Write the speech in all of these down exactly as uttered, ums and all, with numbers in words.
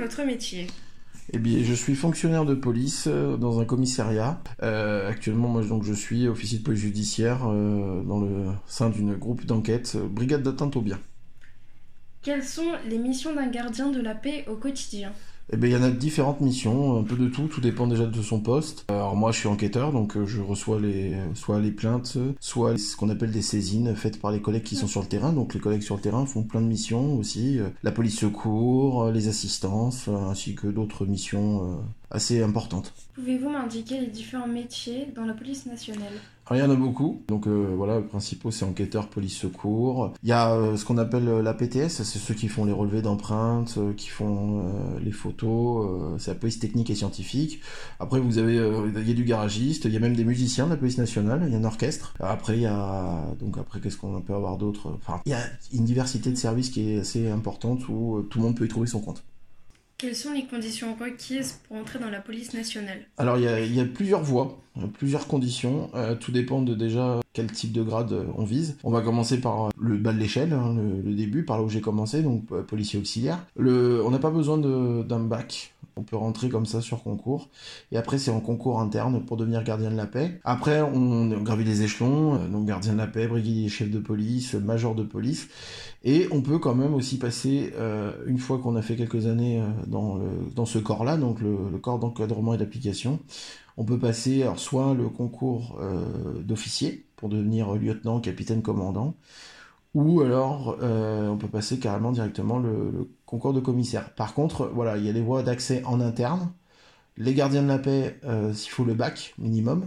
votre métier? Eh bien, je suis fonctionnaire de police euh, dans un commissariat. Euh, actuellement, moi, donc, je suis officier de police judiciaire euh, dans le sein d'une groupe d'enquête, euh, brigade d'atteinte aux biens. Quelles sont les missions d'un gardien de la paix au quotidien? Eh bien, il y en a différentes missions, un peu de tout, tout dépend déjà de son poste. Alors moi, je suis enquêteur, donc euh, je reçois les, soit les plaintes, soit ce qu'on appelle des saisines faites par les collègues qui sont sur le terrain. Donc les collègues sur le terrain font plein de missions aussi, euh, la police secours, euh, les assistances, euh, ainsi que d'autres missions euh, assez importantes. Pouvez-vous m'indiquer les différents métiers dans la police nationale? Alors, il y en a beaucoup, donc euh, voilà, le principal c'est enquêteur, police, secours. Il y a euh, ce qu'on appelle euh, la P T S, c'est ceux qui font les relevés d'empreintes, euh, qui font euh, les photos, euh, c'est la police technique et scientifique. Après vous avez, euh, il y a du garagiste, il y a même des musiciens de la police nationale, il y a un orchestre. Après il y a, donc après qu'est-ce qu'on peut avoir d'autre? Enfin, il y a une diversité de services qui est assez importante où euh, tout le monde peut y trouver son compte. Quelles sont les conditions requises pour entrer dans la police nationale? Alors il y a, il y a plusieurs voies, euh, plusieurs conditions, euh, tout dépend de déjà quel type de grade euh, on vise. On va commencer par euh, le bas de l'échelle, hein, le, le début, par là où j'ai commencé, donc euh, policier auxiliaire. Le, on n'a pas besoin de- d'un bac, on peut rentrer comme ça sur concours. Et après c'est en concours interne pour devenir gardien de la paix. Après on, on gravit les échelons, euh, donc gardien de la paix, brigadier chef de police, major de police. Et on peut quand même aussi passer, euh, une fois qu'on a fait quelques années euh, dans, le, dans ce corps-là, donc le, le corps d'encadrement et d'application, on peut passer alors, soit le concours euh, d'officier pour devenir lieutenant, capitaine, commandant, ou alors euh, on peut passer carrément directement le, le concours de commissaire. Par contre, voilà, il y a les voies d'accès en interne. Les gardiens de la paix, euh, s'il faut le bac minimum.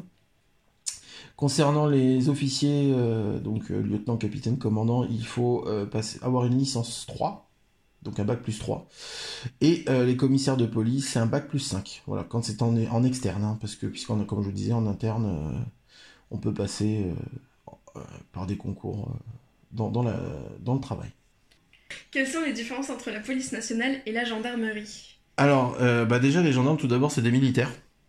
Concernant les officiers, euh, donc euh, lieutenant, capitaine, commandant, il faut euh, passer, avoir une licence trois, donc un bac plus trois. Et euh, les commissaires de police, c'est un bac plus cinq. Voilà, quand c'est en, en externe, hein, parce que, puisqu'on a, comme je vous disais, en interne, euh, on peut passer euh, euh, par des concours euh, dans, dans, la, dans le travail. Quelles sont les différences entre la police nationale et la gendarmerie? Alors, euh, bah déjà, les gendarmes, tout d'abord, c'est des militaires.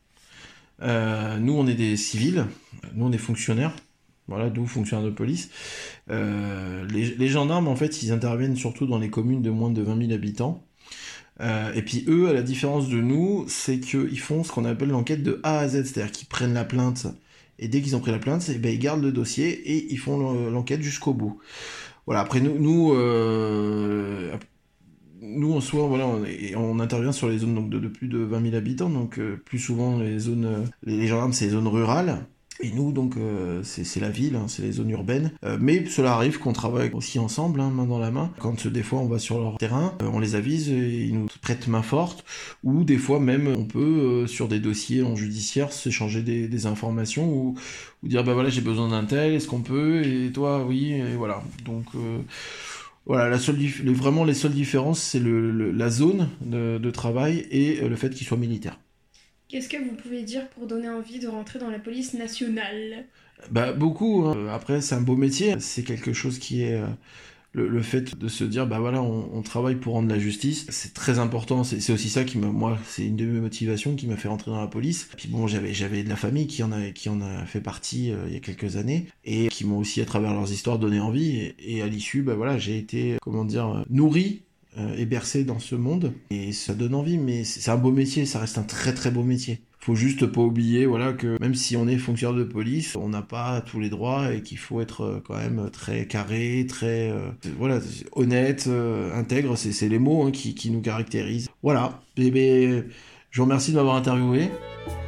Euh, nous, on est des civils, nous, on est fonctionnaires. Voilà, d'où fonctionnaire de police. Euh, les, les gendarmes, en fait, ils interviennent surtout dans les communes de moins de vingt mille habitants. Euh, et puis eux, à la différence de nous, c'est qu'ils font ce qu'on appelle l'enquête de A à Z, c'est-à-dire qu'ils prennent la plainte, et dès qu'ils ont pris la plainte, eh ben, ils gardent le dossier et ils font l'enquête jusqu'au bout. Voilà, après nous, nous, euh, nous en soi, voilà, on, est- on intervient sur les zones donc, de, de plus de vingt mille habitants, donc euh, plus souvent les zones, euh, les, les gendarmes, c'est les zones rurales. Et nous, donc, euh, c'est c'est la ville, hein, c'est les zones urbaines. Euh, mais cela arrive qu'on travaille aussi ensemble, hein, main dans la main. Quand euh, des fois on va sur leur terrain, euh, on les avise et ils nous prêtent main forte. Ou des fois même, on peut, euh, sur des dossiers en judiciaire, s'échanger des, des informations ou, ou dire, bah voilà, j'ai besoin d'un tel, est-ce qu'on peut? Et toi, oui, et voilà. Donc, euh, voilà, la seule dif- les- vraiment les seules différences, c'est le, le- la zone de, de travail et euh, le fait qu'ils soient militaires. Qu'est-ce que vous pouvez dire pour donner envie de rentrer dans la police nationale? Bah beaucoup, hein. Après c'est un beau métier, c'est quelque chose qui est euh, le, le fait de se dire bah voilà on, on travaille pour rendre la justice, c'est très important, c'est c'est aussi ça qui m'a moi c'est une de mes motivations qui m'a fait rentrer dans la police. Puis bon j'avais j'avais de la famille qui en a qui en a fait partie euh, il y a quelques années et qui m'ont aussi à travers leurs histoires donné envie et, et à l'issue bah voilà j'ai été comment dire euh, nourri euh, et bercé dans ce monde et ça donne envie mais c'est c'est un beau métier, ça reste un très très beau métier. Faut juste pas oublier voilà que même si on est fonctionnaire de police, on n'a pas tous les droits et qu'il faut être euh, quand même très carré, très euh, voilà honnête, euh, intègre, c'est c'est les mots hein, qui, qui nous caractérisent. Voilà. Et ben, je vous remercie de m'avoir interviewé.